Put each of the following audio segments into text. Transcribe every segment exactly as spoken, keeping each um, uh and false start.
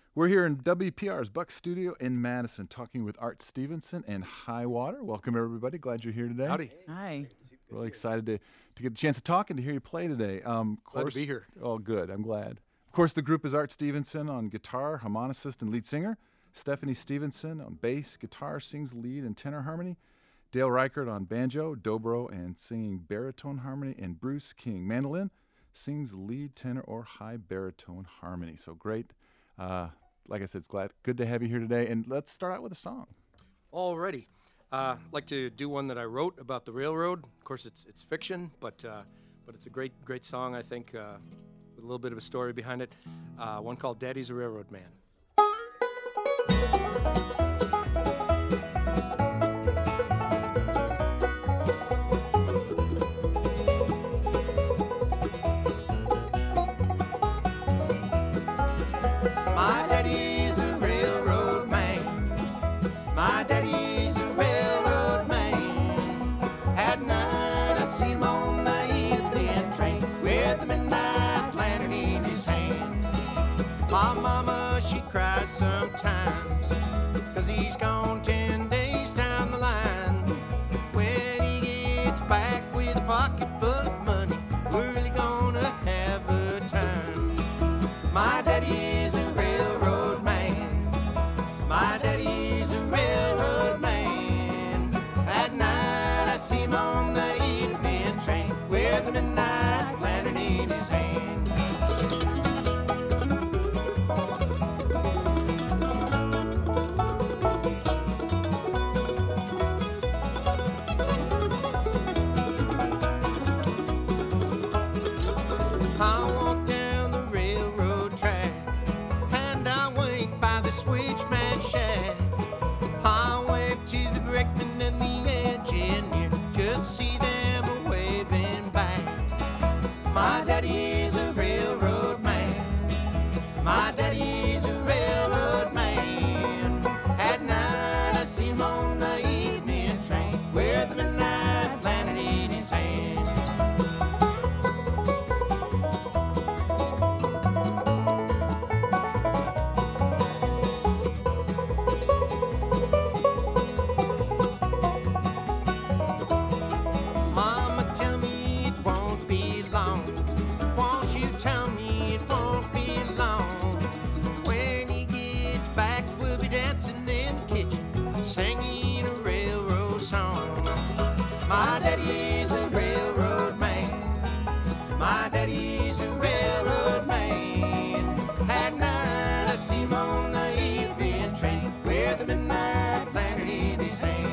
We're here in W P R's Buck Studio in Madison talking with Art Stevenson and High Water. Welcome, everybody. Glad you're here today. Howdy. Hi. Really excited to, to get a chance to talk and to hear you play today. Um, of Glad course, to be here. Oh, good. I'm glad. Of course, the group is Art Stevenson on guitar, harmonicist and lead singer. Stephanie Stevenson on bass, guitar, sings lead and tenor harmony. Dale Reichert on banjo, dobro, and singing baritone harmony. And Bruce King, mandolin, sings lead, tenor, or high baritone harmony. So great. Uh, like I said, it's glad, good to have you here today. And let's start out with a song. Alrighty. Uh, I'd like to do one that I wrote about the railroad. Of course, it's it's fiction, but uh, but it's a great great song, I think, uh, with a little bit of a story behind it. Uh, one called Daddy's a Railroad Man. My daddy's a railroad man. My daddy's a railroad man. At night I see him on the evening train with the midnight lantern in his hand. My mama, she cries sometimes, 'cause he's gone ten days down the line. When he gets back with a pocket full of money, we're really gonna have a time. My daddy's a railroad man. My daddy's a railroad man. At night I see him on the evening train with a midnight lantern in his hand. I walk down the railroad track and I wait by the switchman shack. I wave to the brakeman and the engineer, just see them a waving back. My daddy's a railroad man. My daddy's a railroad man. At night I see him on the evening train with the midnight lantern in his hand. Mama, tell me it won't be long. Won't you tell me it won't be long? When he gets back, we'll be dancing in the kitchen, singing a railroad song. My daddy's a railroad man. My daddy's a railroad man. At night I see him on the evening train with the midnight lantern in his hand.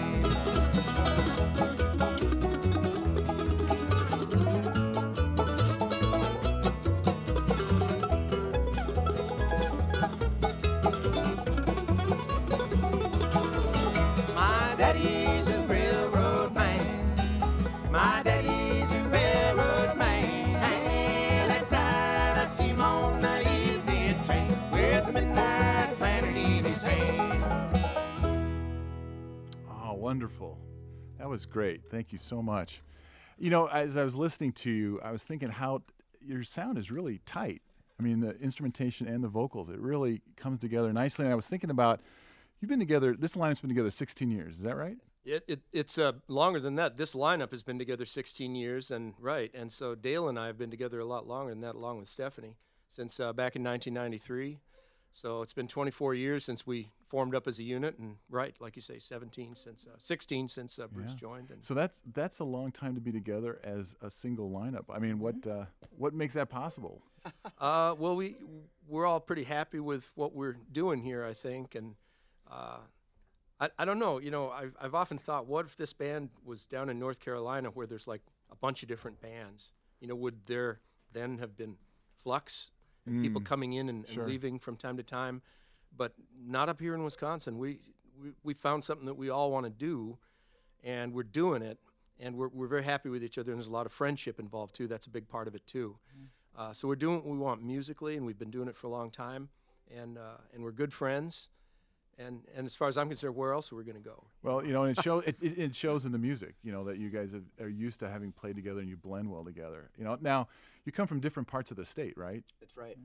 My daddy's a railroad man. My daddy's a railroad man. At night I see him on the evening train with the midnight lantern in his hand. Oh, wonderful. That was great. Thank you so much. You know, as I was listening to you, I was thinking how t- your sound is really tight. I mean, the instrumentation and the vocals, it really comes together nicely. And I was thinking about, you've been together, this lineup's been together sixteen years. Is that right? It, it it's uh, longer than that. This lineup has been together sixteen years, and right, and so Dale and I have been together a lot longer than that, along with Stephanie, since uh, back in nineteen ninety-three. So it's been twenty-four years since we formed up as a unit, and right, like you say, seventeen since uh, sixteen since uh, Bruce Yeah. joined. And So that's that's a long time to be together as a single lineup. I mean, what uh, what makes that possible? uh, well, we we're all pretty happy with what we're doing here, I think, and uh, I I don't know, you know, I've I've often thought, what if this band was down in North Carolina where there's like a bunch of different bands? You know, would there then have been flux and people coming in and, and Sure. leaving from time to time? But not up here in Wisconsin. We we, we found something that we all want to do, and we're doing it, and we're we're very happy with each other. And there's a lot of friendship involved too. That's a big part of it too. Uh, so we're doing what we want musically, and we've been doing it for a long time, and uh, and we're good friends. And and as far as I'm concerned, where else are we going to go? Well, you know, and it shows it, it, it shows in the music, you know, that you guys have, are used to having played together and you blend well together. You know, now you come from different parts of the state, right? That's right. Yeah.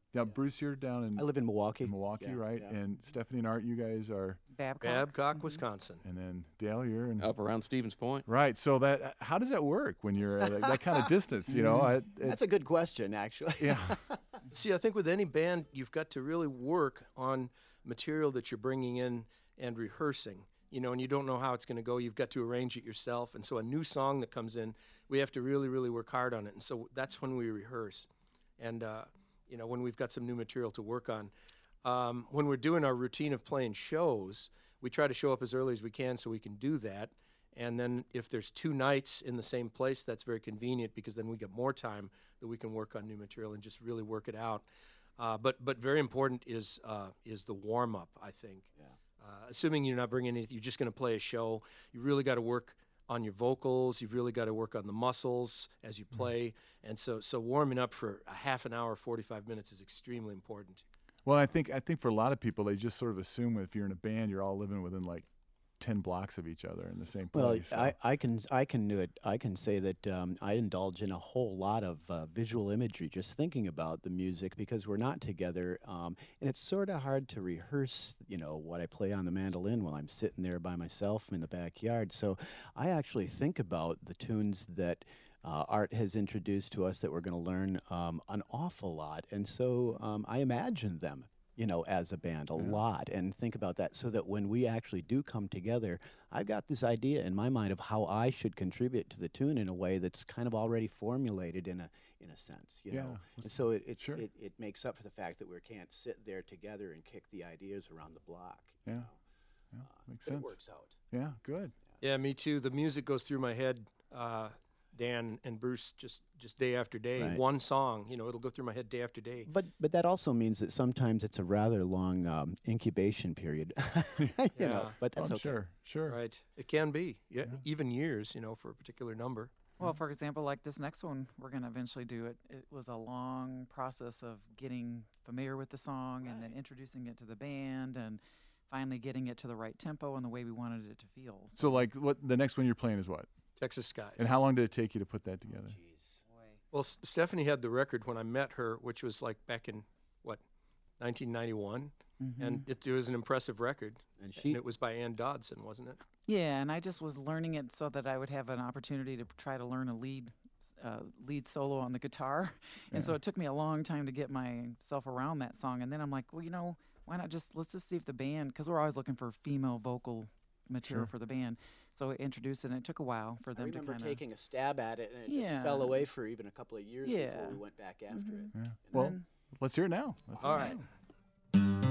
Now, Bruce, you're down in I live in Milwaukee. Milwaukee, Yeah, right? yeah. And Stephanie and Art, you guys are, Babcock. Babcock, Wisconsin. and then Dale, you're in. Up around Stevens Point. Right. So that uh, how does that work when you're uh, that, that kind of distance? You know, I, it, That's a good question, actually. yeah. See, I think with any band, you've got to really work on material that you're bringing in and rehearsing. You know, and you don't know how it's going to go. You've got to arrange it yourself. And so a new song that comes in, we have to really, really work hard on it. And so that's when we rehearse. And, uh, you know, when we've got some new material to work on. Um, when we're doing our routine of playing shows, we try to show up as early as we can so we can do that. And then if there's two nights in the same place, that's very convenient because then we get more time that we can work on new material and just really work it out. Uh, but but very important is uh, is the warm up, I think. Yeah. Uh, assuming you're not bringing anything, you're just going to play a show. You really got to work on your vocals. You've really got to work on the muscles as you play. And so so warming up for a half an hour, forty-five minutes is extremely important. Well, I think I think for a lot of people, they just sort of assume if you're in a band, you're all living within like ten blocks of each other in the same Well, place. so- I, I can I can do it. I can say that um, I indulge in a whole lot of uh, visual imagery just thinking about the music because we're not together, um, and it's sort of hard to rehearse. You know what I play on the mandolin while I'm sitting there by myself in the backyard. So I actually think about the tunes that uh, Art has introduced to us that we're going to learn um, an awful lot, and so um, I imagine them. You know, as a band, a lot, and think about that so that when we actually do come together, I've got this idea in my mind of how I should contribute to the tune in a way that's kind of already formulated in a in a sense, you Yeah, know. And so it it, sure. it it makes up for the fact that we can't sit there together and kick the ideas around the block. You Yeah. know? yeah, Uh, makes but sense. it works out. Yeah, good. Yeah, me too. The music goes through my head, uh, Dan and Bruce, just, just day after day. Right. One song, you know, it'll go through my head day after day. But but that also means that sometimes it's a rather long um, incubation period. you Yeah. know, but that's I'm okay. sure, sure. Right. It can be, yeah, Yeah. even years, you know, for a particular number. Well, for example, like this next one, we're going to eventually do it. It was a long process of getting familiar with the song and then introducing it to the band and finally getting it to the right tempo and the way we wanted it to feel. So, like, what the next one you're playing is what? Texas Skies. And how long did it take you to put that together? Jeez. Well, S- Stephanie had the record when I met her, which was like back in, what, nineteen ninety-one? Mhm. And it, it was an impressive record. And she And it was by Ann Dodson, wasn't it? Yeah, and I just was learning it so that I would have an opportunity to try to learn a lead uh, lead solo on the guitar. And so Yeah. it took me a long time to get myself around that song. And then I'm like, well, you know, why not just, let's just see if the band, because we're always looking for female vocal material Sure. for the band. So I introduced it, and it took a while for I them to remember kind of. taking a stab at it, and it just Yeah. fell away for even a couple of years before Yeah. we went back after it. Yeah. Well, then- let's hear it now. Let's All listen. right.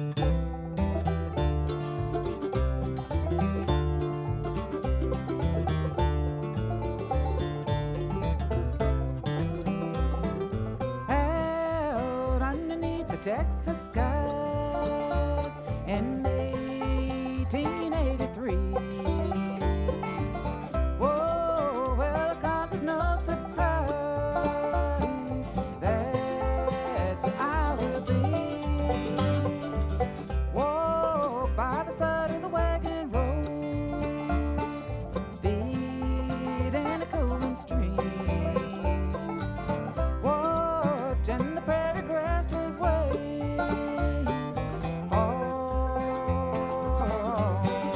Out underneath the Texas skies in eighteen eighty-three. Whoa, well, it comes as no surprise. That's where I will be. Whoa, by the side of the wagon road, feeding a cooling stream. Watching the prairie grasses wave. Oh,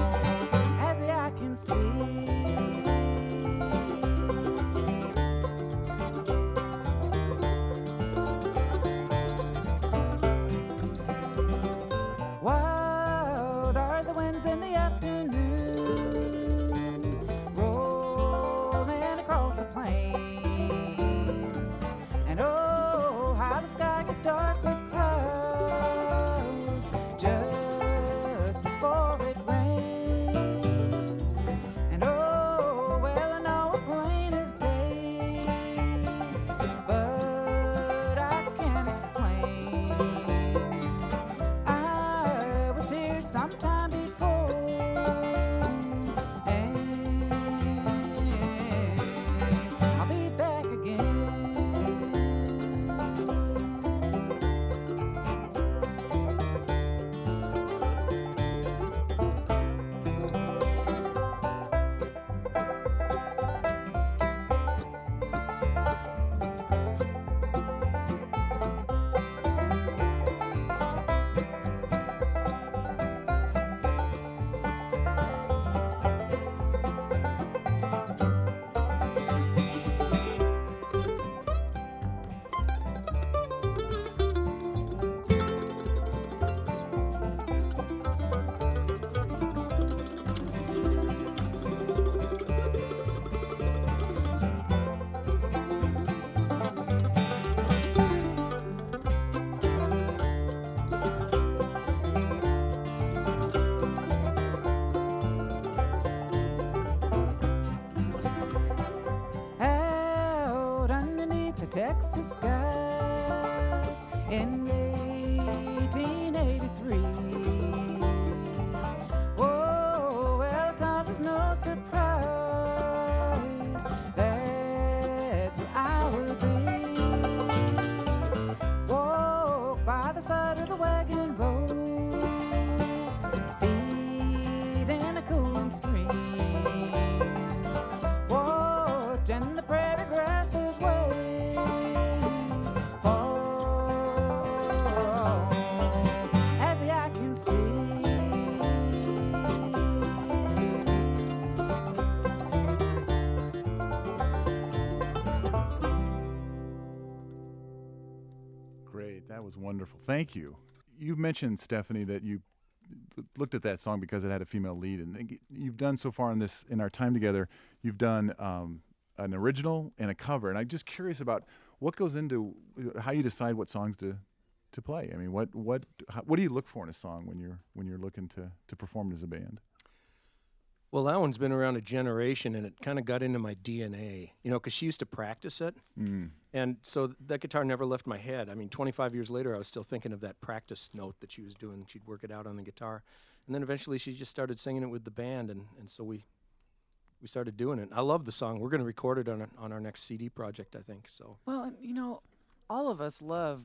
Texas skies in eighteen eighty-three. Whoa, well, it comes as no surprise, that's where I will be. Walk by the side of the wagon road, feet in a cooling stream. Walked in the prairie grasses way, oh, as the eye can see. Great, that was wonderful. Thank you. You mentioned, Stephanie, that you looked at that song because it had a female lead, and you've done so far in this in our time together. You've done um, an original and a cover, and I'm just curious about what goes into how you decide what songs to to play. I mean, what what how, what do you look for in a song when you're when you're looking to to perform it as a band? Well, that one's been around a generation, and it kind of got into my D N A, you know, because she used to practice it. Mm. And so that guitar never left my head. I mean, twenty-five years later, I was still thinking of that practice note that she was doing. She'd work it out on the guitar. And then eventually she just started singing it with the band, and, and so we we started doing it. I love the song. We're going to record it on, a, on our next C D project, I think. So. Well, and, you know, all of us love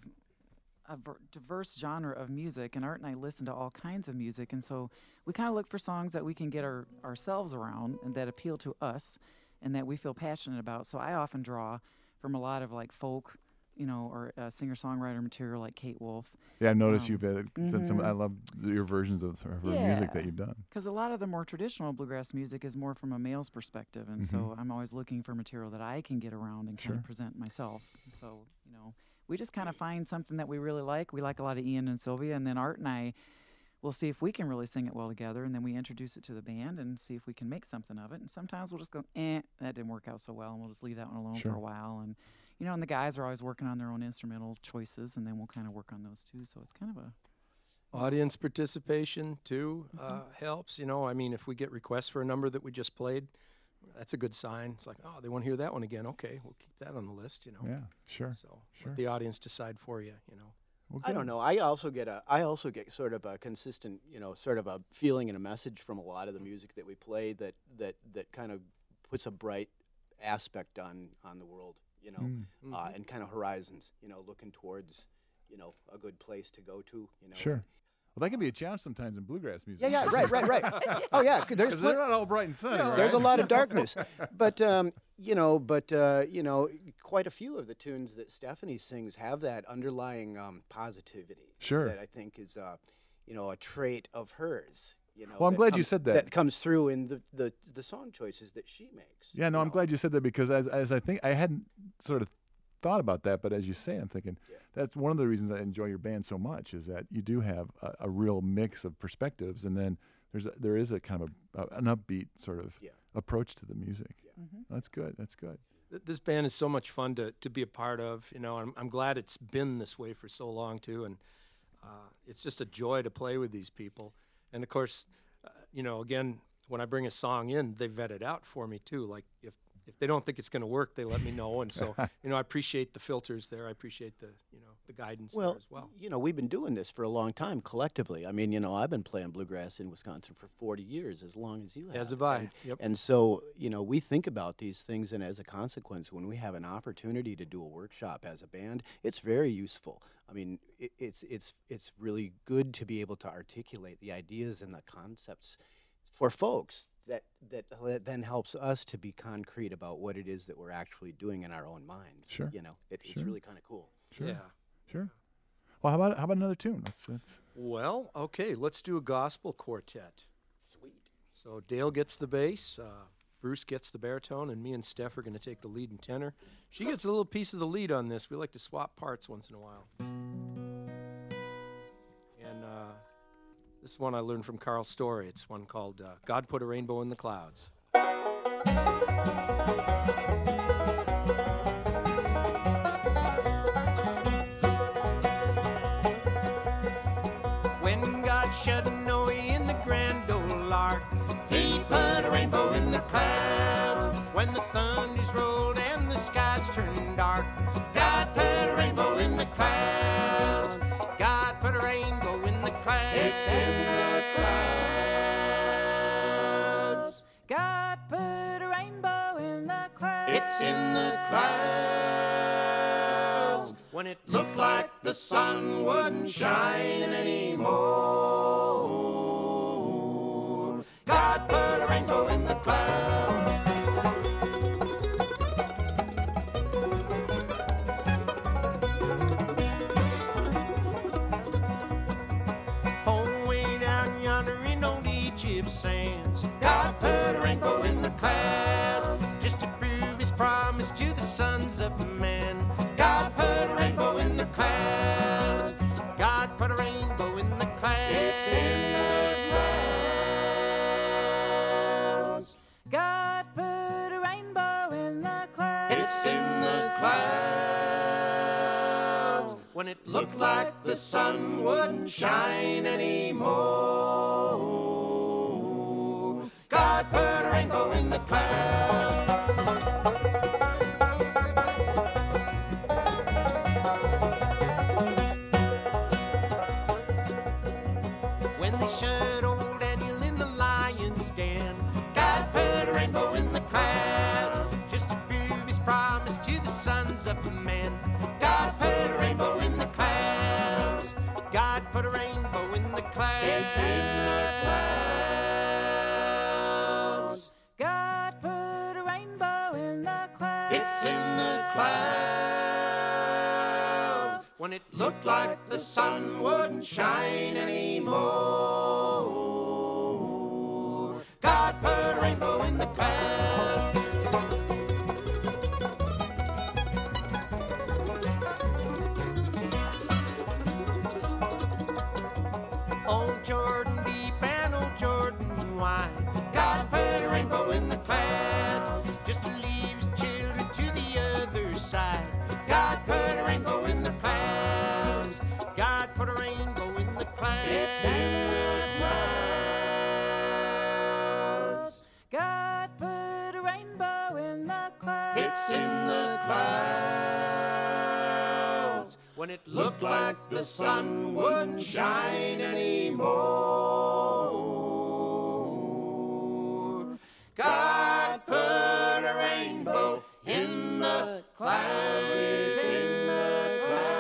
a ver- diverse genre of music, and Art and I listen to all kinds of music, and so we kind of look for songs that we can get our, ourselves around and that appeal to us and that we feel passionate about. So I often draw from a lot of like folk, you know, or uh, singer-songwriter material like Kate Wolf. Yeah, I noticed Um, you've uh, done some. mhm. I love your versions of her Yeah. music that you've done. Because a lot of the more traditional bluegrass music is more from a male's perspective, and so Mhm. I'm always looking for material that I can get around and kind Sure. of present myself. So, you know, we just kind of find something that we really like. We like a lot of Ian and Sylvia, and then Art and I will see if we can really sing it well together, and then we introduce it to the band and see if we can make something of it. And sometimes we'll just go, eh, that didn't work out so well, and we'll just leave that one alone Sure. for a while. And, you know, and the guys are always working on their own instrumental choices, and then we'll kind of work on those too. So it's kind of a Audience participation, too, uh, helps. You know, I mean, if we get requests for a number that we just played, that's a good sign. It's like, oh, they want to hear that one again. Okay, we'll keep that on the list, you know. Yeah, sure. So Sure. let the audience decide for you, you know. Well, I don't good. know. I also get a. I also get sort of a consistent, you know, sort of a feeling and a message from a lot of the music that we play that that that kind of puts a bright aspect on on the world, you know, Mm. uh, and kind of horizons, you know, looking towards, you know, a good place to go to, you know. Sure. Well, that can be a challenge sometimes in bluegrass music. Yeah, yeah, right, right, right. Oh yeah, 'cause there's Because they're plen- not all bright and sunny, right? there's a lot of darkness, but um, you know, but uh, you know, quite a few of the tunes that Stephanie sings have that underlying um, positivity. Sure. That I think is, uh, you know, a trait of hers. You know. Well, I'm that glad you comes- said that. That comes through in the, the, the song choices that she makes. Yeah, no, you I'm know. glad you said that because as as I think I hadn't sort of thought about that, but as you say, I'm thinking Yeah. that's one of the reasons I enjoy your band so much is that you do have a, a real mix of perspectives, and then there's a, there is a kind of a, an upbeat sort of Yeah. approach to the music. Yeah. Mhm. That's good. That's good. Th- This band is so much fun to, to be a part of, you know. I'm, I'm glad it's been this way for so long, too, and uh, it's just a joy to play with these people. And, of course, uh, you know, again, when I bring a song in, they vet it out for me, too. Like, if if they don't think it's going to work, they let me know. And so, you know, I appreciate the filters there. I appreciate the, you know, the guidance Well, there as well. you know, we've been doing this for a long time collectively. I mean, you know, I've been playing bluegrass in Wisconsin for forty years, as long as you have. As have I. And, Yep. and so, you know, we think about these things, and as a consequence, when we have an opportunity to do a workshop as a band, it's very useful. I mean, it, it's it's it's really good to be able to articulate the ideas and the concepts for folks that that that then helps us to be concrete about what it is that we're actually doing in our own minds. Sure. You know, it, it's Sure. really kind of cool. Sure. Yeah. Sure. Well, how about how about another tune? Let's, let's Well, okay, let's do a gospel quartet. Sweet. So Dale gets the bass, uh, Bruce gets the baritone, and me and Steph are going to take the lead and tenor. She gets a little piece of the lead on this. We like to swap parts once in a while. And uh, this one I learned from Carl Story. It's one called uh, God Put a Rainbow in the Clouds. When God shut an away in the grand old ark, He put a rainbow in the clouds. When the thunders rolled and the skies turned dark, God the sun wouldn't shine anymore. God put a rainbow in the clouds. Home way down yonder in old Egypt sands, God put a rainbow in the clouds, just to prove his promise to the sons of man. God put a rainbow in the clouds. God put a rainbow in the clouds. It's in the clouds. God put a rainbow in the clouds. It's in the clouds. When it looked like the sun wouldn't shine anymore, God put a rainbow in the clouds. When they shut old Daniel in the lion's den, God put a rainbow in the clouds, just to prove his promise to the sons of men. God put a rainbow in the clouds. God put a rainbow in the clouds. It's in the clouds. God put a rainbow in the clouds. It's in the clouds. When it looked like the sun wouldn't shine anymore, God put a rainbow in the clouds. Old Jordan deep and old Jordan wide, God put a rainbow in the clouds, just to leave his children to the other side. God put a rainbow in the clouds. God put a rainbow in the clouds. It's in the clouds. God put a rainbow in the clouds. It's in the clouds. When it looked like the sun wouldn't shine anymore, God put a rainbow in the clouds. It's in the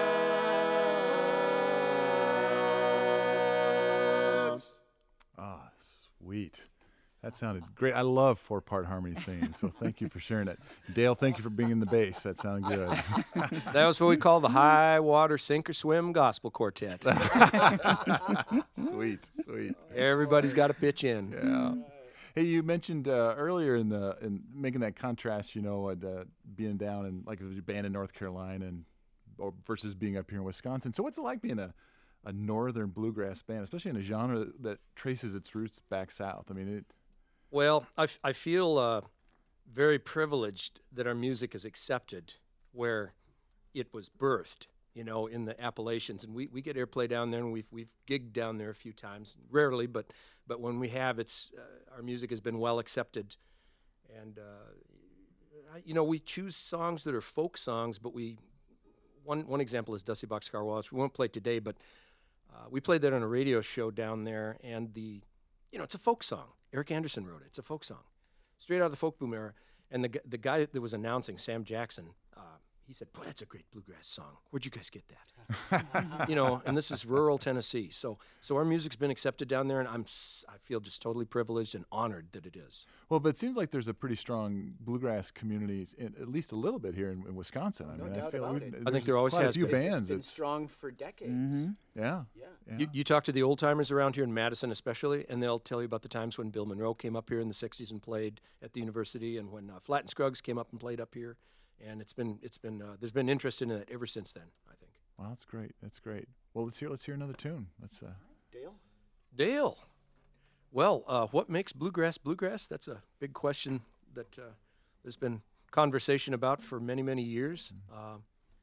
clouds. Ah, sweet. That sounded great. I love four-part harmony singing, so thank you for sharing it. Dale, thank you for being in the bass. That sounded good. That was what we call the high water sink or swim gospel quartet. Sweet, sweet. Everybody's got to pitch in. Yeah. Hey, you mentioned uh, earlier in the in making that contrast, you know, at, uh, being down in like a band in North Carolina and or versus being up here in Wisconsin. So what's it like being a a northern bluegrass band, especially in a genre that, that traces its roots back south? I mean, it. Well, I, f- I feel uh, very privileged that our music is accepted where it was birthed, you know, in the Appalachians. And we, we get airplay down there, and we've we've gigged down there a few times, rarely, but but when we have, it's uh, our music has been well accepted. And, uh, I, you know, we choose songs that are folk songs, but we, one one example is Dusty Boxcar Wallace. We won't play it today, but uh, we played that on a radio show down there, and the, you know, it's a folk song. Eric Anderson wrote it. It's a folk song, straight out of the folk boom era. And the gu- the guy that was announcing, Sam Jackson, uh, he said, "Boy, that's a great bluegrass song. Where'd you guys get that?" You know, and this is rural Tennessee. So so our music's been accepted down there, and I'm s- I feel just totally privileged and honored that it is. Well, but it seems like there's a pretty strong bluegrass community, in, at least a little bit here in, in Wisconsin. I No mean, I doubt feel about we- it. I think there always quite has a few been. bands. It's been It's, strong for decades. yeah, Yeah. yeah. You, you talk to the old timers around here in Madison, especially, and they'll tell you about the times when Bill Monroe came up here in the sixties and played at the university, and when uh, Flat and Scruggs came up and played up here. And it's been it's been uh, there's been interest in it ever since then, I think. Wow, that's great. That's great. Well, let's hear let's hear another tune. Let's. Uh, Dale? Dale, well, uh, what makes bluegrass bluegrass? That's a big question that uh, there's been conversation about for many many years. Uh,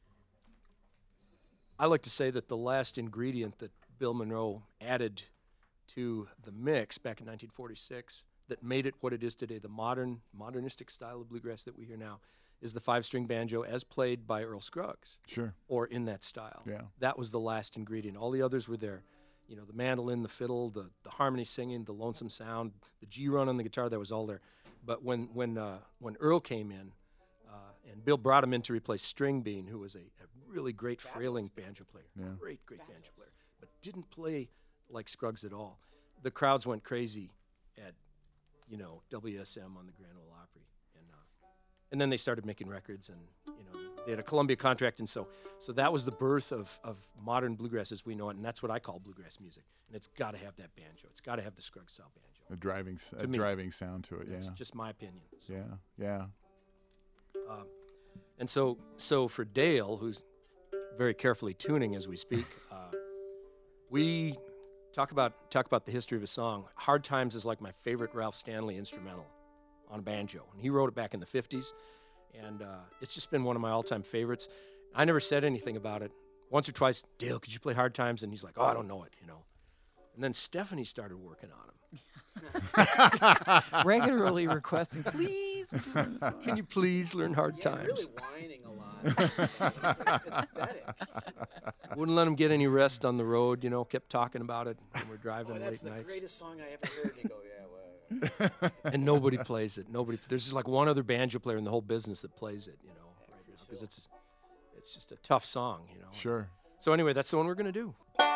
I like to say that the last ingredient that Bill Monroe added to the mix back in nineteen forty-six that made it what it is today, the modern modernistic style of bluegrass that we hear now, is the five-string banjo as played by Earl Scruggs, sure. or in that style. Yeah. That was the last ingredient. All the others were there. You know, the mandolin, the fiddle, the, the harmony singing, the lonesome sound, the G-run on the guitar, that was all there. But when when uh, when Earl came in uh, And Bill brought him in to replace String Bean, who was a, a really great frailing banjo player. Yeah. Great, great banjo player. But didn't play like Scruggs at all. The crowds went crazy at, you know, W S M on the Grand Ole Opry. And, uh, and then they started making records, and, you know, they had a Columbia contract. And so so that was the birth of, of modern bluegrass as we know it. And that's what I call bluegrass music. And it's got to have that banjo. It's got to have the Scruggs style banjo. A driving, s- a To me. driving sound to it. That's Yeah. just my opinion. So. Yeah. Yeah. Um, and so, so for Dale, who's very carefully tuning as we speak, uh, we talk about talk about the history of a song. "Hard Times" is like my favorite Ralph Stanley instrumental on banjo, and he wrote it back in the fifties, and uh, it's just been one of my all-time favorites. I never said anything about it. Once or twice, "Dale, could you play Hard Times?" And he's like, "Oh, I don't know it," you know. And then Stephanie started working on him. Regularly requesting, please, would you learn this song?" Can you please learn Hard Yeah, Times? really whining a lot. It's like pathetic. Wouldn't let him get any rest on the road, you know, kept talking about it when we're driving Oh, that's late the nights. greatest song I ever heard. You go, yeah, well. And nobody plays it. Nobody. There's just like one other banjo player in the whole business that plays it, you know, right now, because it's it's just a tough song, you know. Sure. So anyway, that's the one we're gonna do.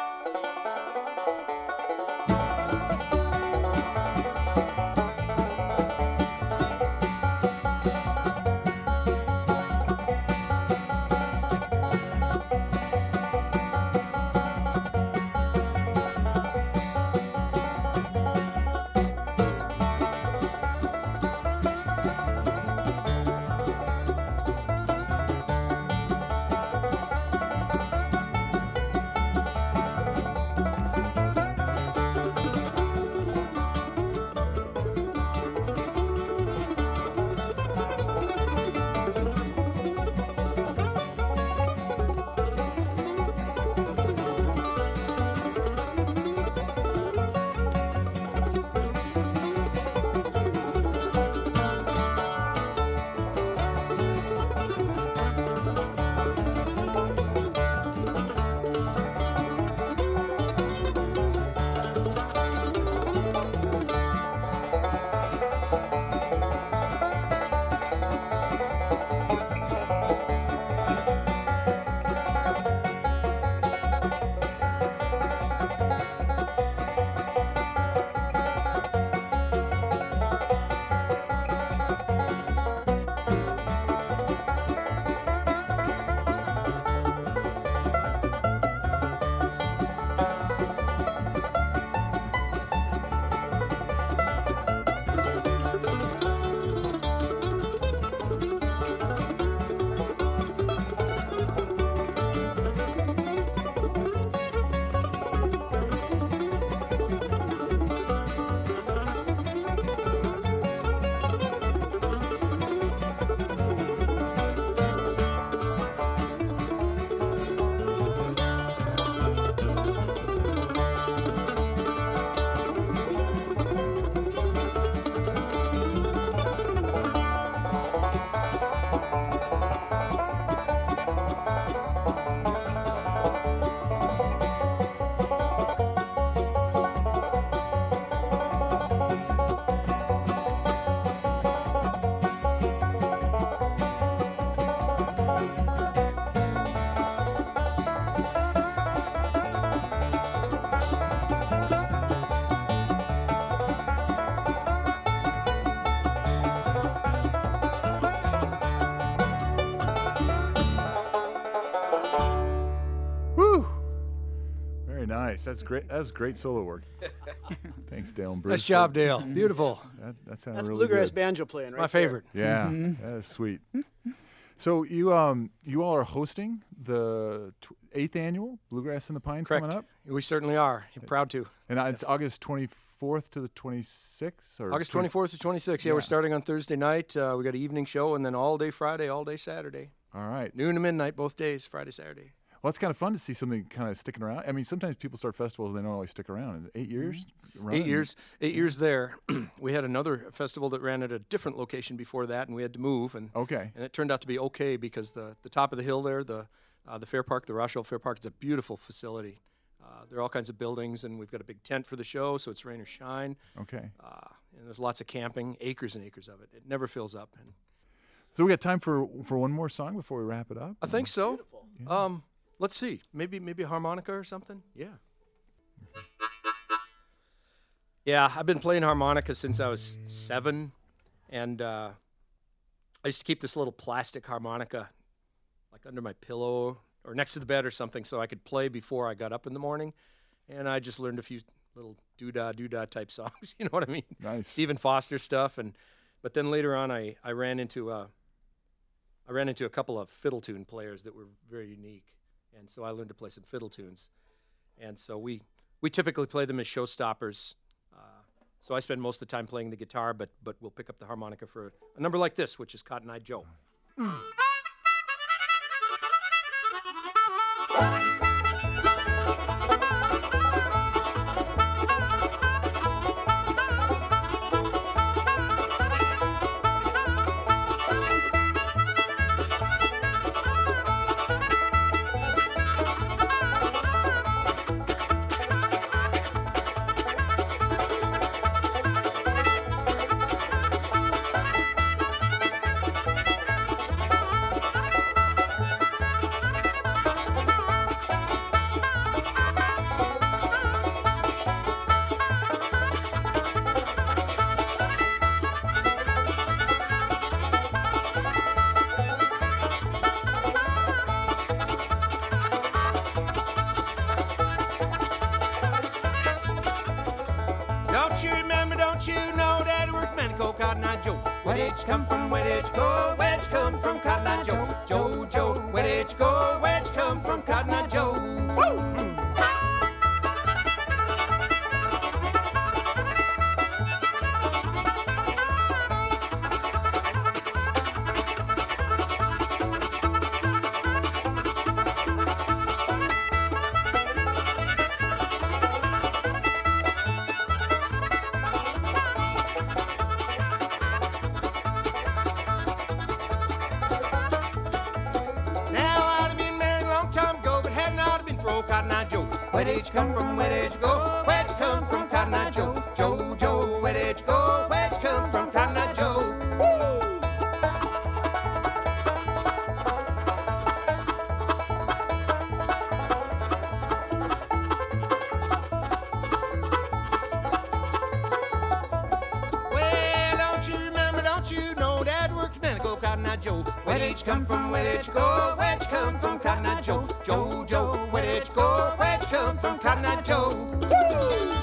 Nice. That's great. That's great solo work. Thanks, Dale and Bruce. Nice job, Dale. Beautiful. That, that sounded That's really bluegrass good. banjo playing, right? My favorite. Yeah, that is sweet. So you um you all are hosting the tw- eighth annual Bluegrass in the Pines Correct. coming up, We certainly are. I'm proud to. and uh, it's August twenty-fourth to the twenty-sixth, or August twenty- twenty-fourth to twenty-sixth. Yeah, Yeah. we're starting on Thursday night. Uh, we got an evening show, and then all day Friday, all day Saturday, All right. noon to midnight, both days, Friday, Saturday. Well, it's kind of fun to see something kind of sticking around. I mean, sometimes people start festivals and they don't always stick around. Eight years. running? Eight years, eight years there. We had another festival that ran at a different location before that, and we had to move, and Okay. and it turned out to be okay because the the top of the hill there, the uh, the Fair Park, the Rochelle Fair Park, is a beautiful facility. Uh, there are all kinds of buildings, and we've got a big tent for the show, so it's rain or shine. Okay. Uh, and there's lots of camping, acres and acres of it. It never fills up. And So we got time for for one more song before we wrap it up. I think so. Um, let's see. Maybe maybe a harmonica or something. Yeah. Yeah, I've been playing harmonica since I was seven, and uh, I used to keep this little plastic harmonica like under my pillow or next to the bed or something so I could play before I got up in the morning. And I just learned a few little doo-dah, doo-dah type songs, you know what I mean? Nice. Stephen Foster stuff. And but then later on I, I ran into uh, I ran into a couple of fiddle tune players that were very unique. And so I learned to play some fiddle tunes. And so we, we typically play them as showstoppers. Uh, so I spend most of the time playing the guitar, but but we'll pick up the harmonica for a number like this, which is Cotton Eye Joe. Don't you remember, don't you know that workman called Cotton Eye Joe? Where did you come from, where did you go? Where'd you come from, Cotton Eye Joe? Joe, Joe, where did you go? Where'd you come from, Cotton Eye Joe? Woo! Cotton Eye Joe, where did you come from, where did you go? Where'd you come from, Cotton Eye Joe? Joe, Joe, where did you go? Where'd you come from, Cotton Eye Joe? Woo! Well, don't you remember, don't you know that workman called Cotton Eye Joe? Where did you come from, where did you go? Where'd you come from, Cotton Eye Joe? Joe, Joe, where did you go? Where'd you come from, Cotton Eye Joe? Woo!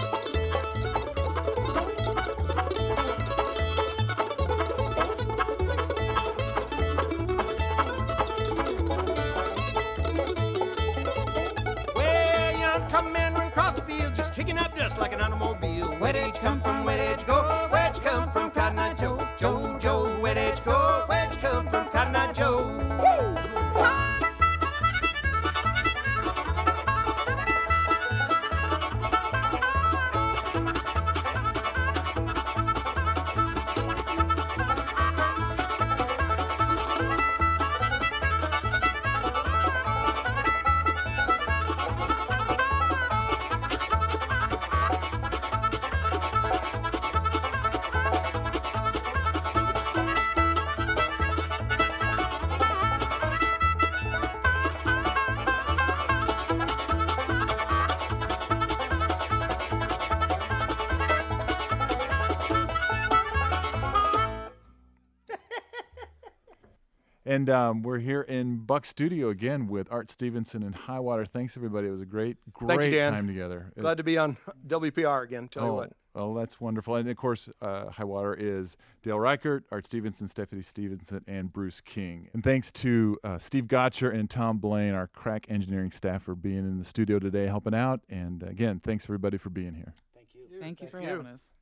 Well, young come man run across the field, just kicking up dust like an automobile. Where did you come from, where did you go? Where'd you come from, Cotton Eye Joe? Joe, Joe, where did you go? Where'd you come from, Cotton Eye Joe? Woo! And um, we're here in Buck Studio again with Art Stevenson and Highwater. Thanks, everybody. It was a great, great Thank you, Dan. time together. Glad to be on W P R again, tell oh, you what. Oh, that's wonderful. And, of course, uh, Highwater is Dale Reichert, Art Stevenson, Stephanie Stevenson, and Bruce King. And thanks to uh, Steve Gotcher and Tom Blaine, our crack engineering staff, for being in the studio today helping out. And, again, thanks, everybody, for being here. Thank you. Thank you Thank for you. having us.